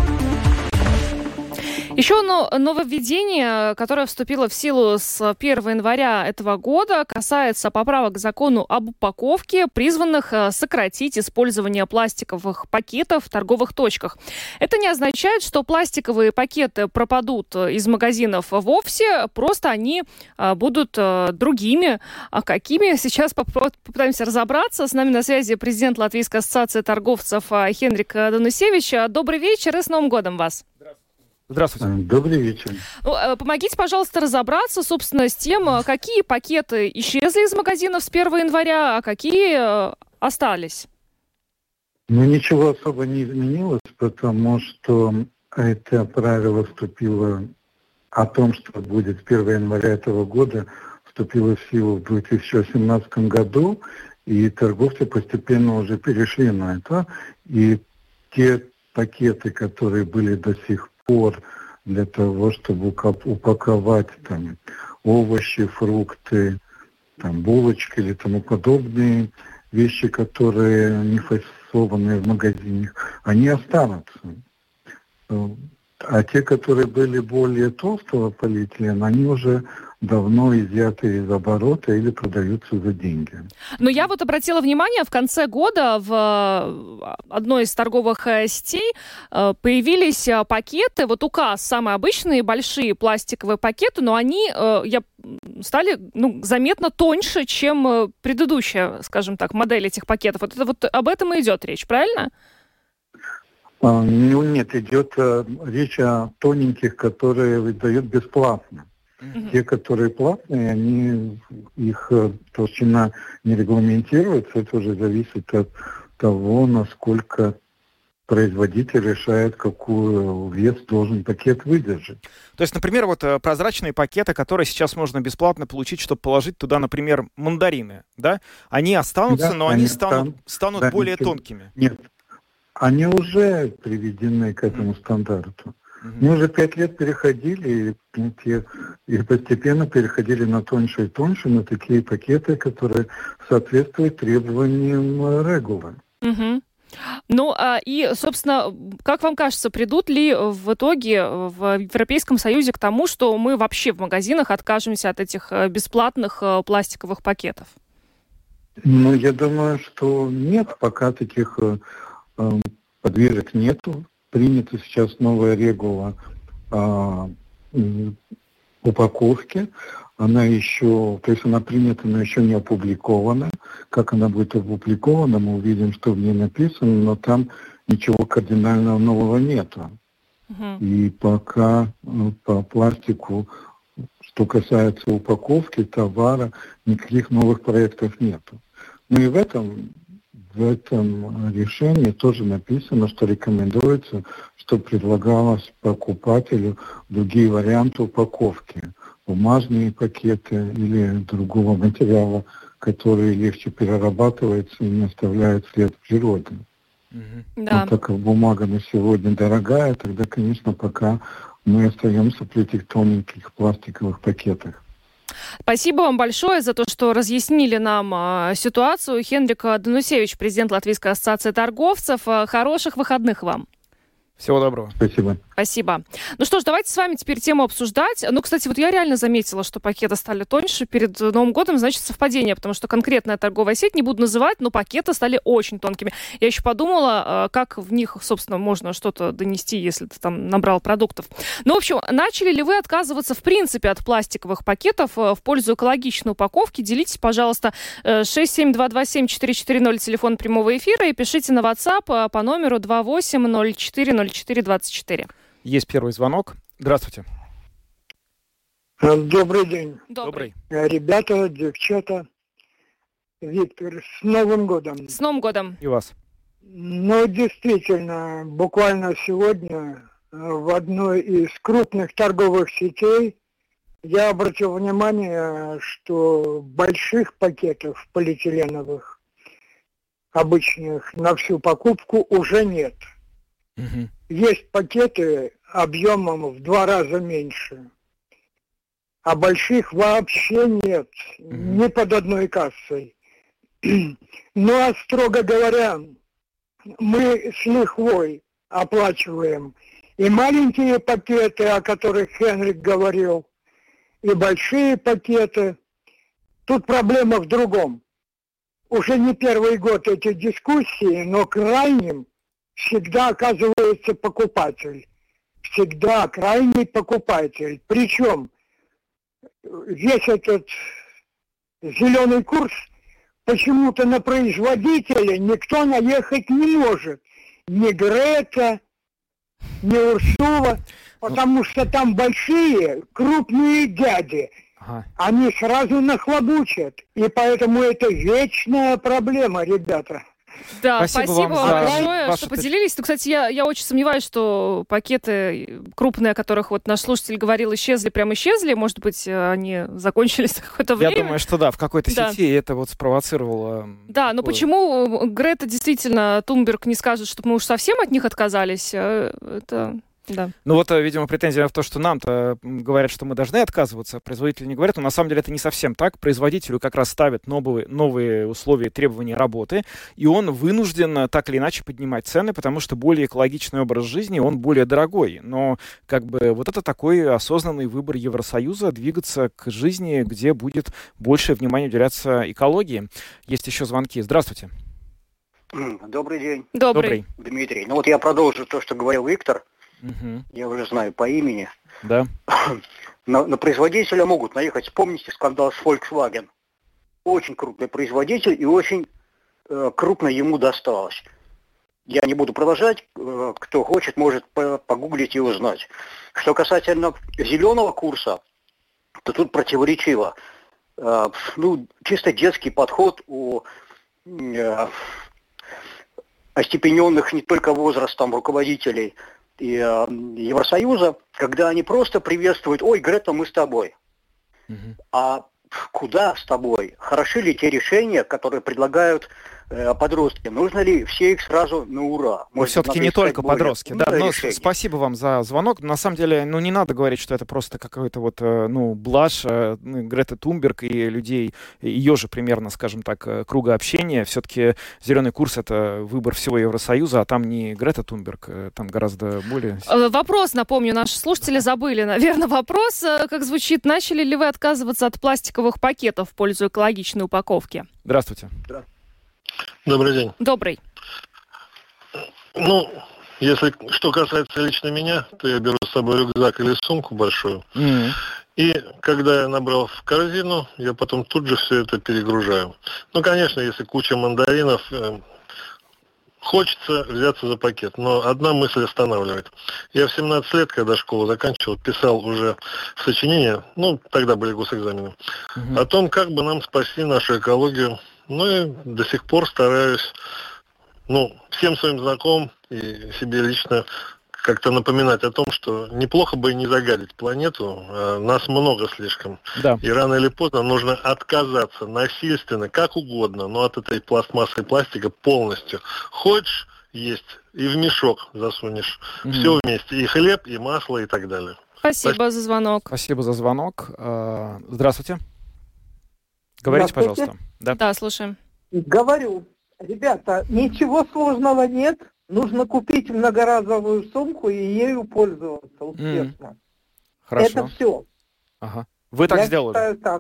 Еще одно нововведение, которое вступило в силу с 1 января этого года, касается поправок к закону об упаковке, призванных сократить использование пластиковых пакетов в торговых точках. Это не означает, что пластиковые пакеты пропадут из магазинов вовсе, просто они будут другими. А какими? Сейчас попытаемся разобраться. С нами на связи президент Латвийской ассоциации торговцев Хенрик Данусевич. Добрый вечер и с Новым годом вас! Здравствуйте. Добрый вечер. Помогите, пожалуйста, разобраться, собственно, с тем, какие пакеты исчезли из магазинов с 1 января, а какие остались. Ничего особо не изменилось, потому что это правило вступило о том, что будет с 1 января этого года, вступило в силу в 2018 году. И торговцы постепенно уже перешли на это. И те пакеты, которые были до сих пор для того, чтобы упаковать там овощи, фрукты, там булочки или тому подобные вещи, которые не фасованные в магазинах, они останутся. А те, которые были более толстого полиэтилена, они уже давно изъяты из оборота или продаются за деньги. Но я вот обратила внимание, в конце года в одной из торговых сетей появились пакеты, вот УКАС, самые обычные большие пластиковые пакеты, но они стали заметно тоньше, чем предыдущая, скажем так, модель этих пакетов. Вот об этом и идет речь, правильно? Нет, идет речь о тоненьких, которые выдают бесплатно. Те, которые платные, их толщина не регламентируется, это уже зависит от того, насколько производитель решает, какой вес должен пакет выдержать. То есть, например, вот прозрачные пакеты, которые сейчас можно бесплатно получить, чтобы положить туда, например, мандарины, да? Они останутся, да, но они станут более тонкими. Нет, они уже приведены к этому стандарту. Мы уже 5 лет переходили и постепенно переходили на тоньше и тоньше, на такие пакеты, которые соответствуют требованиям регулы. Ну, и, собственно, как вам кажется, придут ли в итоге в Европейском Союзе к тому, что мы вообще в магазинах откажемся от этих бесплатных пластиковых пакетов? Ну, я думаю, что нет, пока таких подвижек нету. Принята сейчас новая регула упаковки. Она еще, то есть она принята, но еще не опубликована. Как она будет опубликована, мы увидим, что в ней написано, но там ничего кардинального нового нету. И пока по пластику, что касается упаковки, товара, никаких новых проектов нету. Ну и в этом решении тоже написано, что рекомендуется, что предлагалось покупателю другие варианты упаковки. Бумажные пакеты или другого материала, который легче перерабатывается и не оставляет след в природе. Да. Но так как бумага на сегодня дорогая, тогда, конечно, пока мы остаемся при этих тоненьких пластиковых пакетах. Спасибо вам большое за то, что разъяснили нам ситуацию. Хенрик Данусевич, президент Латвийской ассоциации торговцев. Хороших выходных вам. Всего доброго. Спасибо. Спасибо. Ну что ж, давайте с вами теперь тему обсуждать. Ну, кстати, вот я реально заметила, что пакеты стали тоньше перед Новым годом, значит, совпадение, потому что конкретная торговая сеть, не буду называть, но пакеты стали очень тонкими. Я еще подумала, как в них, собственно, можно что-то донести, если ты там набрал продуктов. Ну, в общем, начали ли вы отказываться, в принципе, от пластиковых пакетов в пользу экологичной упаковки? Делитесь, пожалуйста, 67227-440, телефон прямого эфира, и пишите на WhatsApp по номеру 28040424. Есть первый звонок. Здравствуйте. Добрый день. Добрый. Ребята, девчата, Виктор, с Новым годом. С Новым годом. И вас. Ну, действительно, буквально сегодня в одной из крупных торговых сетей я обратил внимание, что больших пакетов полиэтиленовых, обычных, на всю покупку уже нет. Есть пакеты объемом в 2 раза меньше, а больших вообще нет, ни под одной кассой. Ну а строго говоря, мы с лихвой оплачиваем и маленькие пакеты, о которых Хенрик говорил, и большие пакеты. Тут проблема в другом. Уже не первый год эти дискуссии, но крайним всегда оказывается покупатель. Всегда крайний покупатель. Причем весь этот зеленый курс почему-то на производителя никто наехать не может. Ни Грета, ни Урсула, потому что там большие, крупные дяди. Они сразу нахлобучат. И поэтому это вечная проблема, ребята. Да, спасибо вам большое, вашу что поделились. Ну, кстати, я очень сомневаюсь, что пакеты крупные, о которых вот наш слушатель говорил, исчезли. Может быть, они закончились на какое-то время. Я думаю, что да, в какой-то сети это вот спровоцировало. Да, но почему Грета действительно, Тунберг не скажет, что мы уж совсем от них отказались? Это... Да. Ну вот, видимо, претензия в том, что нам-то говорят, что мы должны отказываться, производители не говорят, но на самом деле это не совсем так. Производителю как раз ставят новые условия, требования работы, и он вынужден так или иначе поднимать цены, потому что более экологичный образ жизни, он более дорогой. Но как бы вот это такой осознанный выбор Евросоюза двигаться к жизни, где будет больше внимания уделяться экологии. Есть еще звонки. Здравствуйте. Добрый день. Добрый. Дмитрий. Ну вот я продолжу то, что говорил Виктор. Я уже знаю по имени. Да. На производителя могут наехать. Вспомните скандал с Volkswagen. Очень крупный производитель и очень крупно ему досталось. Я не буду продолжать. Кто хочет, может погуглить и узнать. Что касательно зеленого курса, то тут противоречиво. Чисто детский подход у остепененных не только возрастом руководителей и Евросоюза, когда они просто приветствуют: ой, Грета, мы с тобой. А куда с тобой? Хороши ли те решения, которые предлагают подростки? Нужно ли все их сразу на ура? Может, все-таки не только подростки. Да, но спасибо вам за звонок. На самом деле, не надо говорить, что это просто какой-то вот, блажь Греты Тунберг и людей, ее же примерно, скажем так, круга общения. Все-таки зеленый курс — это выбор всего Евросоюза, а там не Грета Тунберг, там гораздо более... Вопрос, напомню, наши слушатели забыли, наверное, вопрос, как звучит: начали ли вы отказываться от пластиковых пакетов в пользу экологичной упаковки? Здравствуйте. Добрый день. Добрый. Если что касается лично меня, то я беру с собой рюкзак или сумку большую. И когда я набрал в корзину, я потом тут же все это перегружаю. Конечно, если куча мандаринов, хочется взяться за пакет. Но одна мысль останавливает. Я в 17 лет, когда школу заканчивал, писал уже сочинение, тогда были госэкзамены, о том, как бы нам спасти нашу экологию. И до сих пор стараюсь, всем своим знакомым и себе лично как-то напоминать о том, что неплохо бы и не загадить планету, нас много слишком. Да. И рано или поздно нужно отказаться насильственно, как угодно, но от этой пластмассы и пластика полностью. Хочешь есть, и в мешок засунешь. Все вместе, и хлеб, и масло, и так далее. Спасибо за звонок. Спасибо за звонок. Здравствуйте. Говорите, пожалуйста. Да, слушаем. Говорю, ребята, ничего сложного нет. Нужно купить многоразовую сумку и ею пользоваться успешно. Хорошо. Это все. Ага. Вы так сделали? Считаю, так.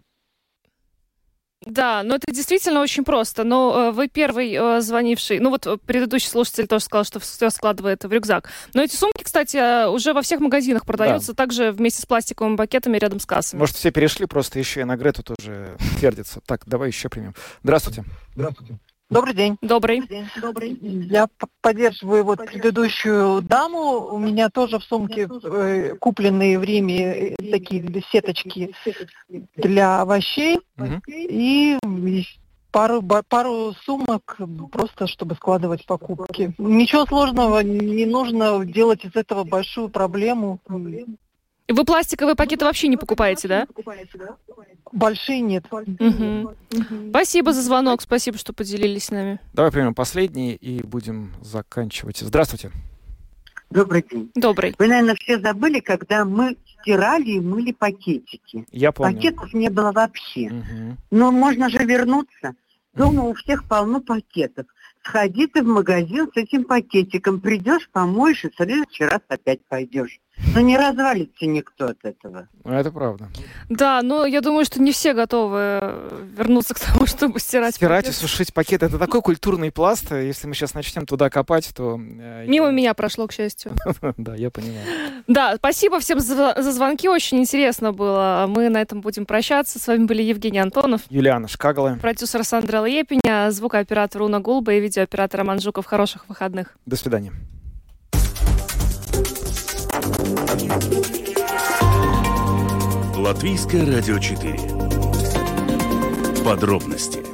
Да, это действительно очень просто. Но вы первый звонивший, предыдущий слушатель тоже сказал, что все складывает в рюкзак. Но эти сумки, кстати, уже во всех магазинах продаются, также вместе с пластиковыми пакетами рядом с кассами. Может, все перешли, просто еще и на Грету тоже твердится. Так, давай еще примем. Здравствуйте. Добрый день. Добрый. Я поддерживаю предыдущую даму. У меня тоже в сумке купленные в Риме такие сеточки для овощей. И пару сумок просто, чтобы складывать покупки. Ничего сложного, не нужно делать из этого большую проблему. Вы пластиковые пакеты вообще не покупаете, да? Большие нет. Спасибо за звонок, спасибо, что поделились с нами. Давай примем последний и будем заканчивать. Здравствуйте. Добрый день. Добрый. Вы, наверное, все забыли, когда мы стирали и мыли пакетики. Я помню. Пакетов не было вообще. Но можно же вернуться. Дома у всех полно пакетов. Сходи ты в магазин с этим пакетиком, придешь, помоешь, и в следующий раз опять пойдешь. Но не развалится никто от этого. Это правда. Да, я думаю, что не все готовы вернуться к тому, чтобы стирать и сушить пакеты. Это такой культурный пласт. Если мы сейчас начнем туда копать, то... Мимо меня прошло, к счастью. Да, я понимаю. Да, спасибо всем за звонки. Очень интересно было. Мы на этом будем прощаться. С вами были Евгений Антонов, Юлиана Шкагала, продюсер Сандра Лепеня, звукооператор Уна Гулба и видеооператор Роман Жуков. Хороших выходных. До свидания. Латвийское радио 4. Подробности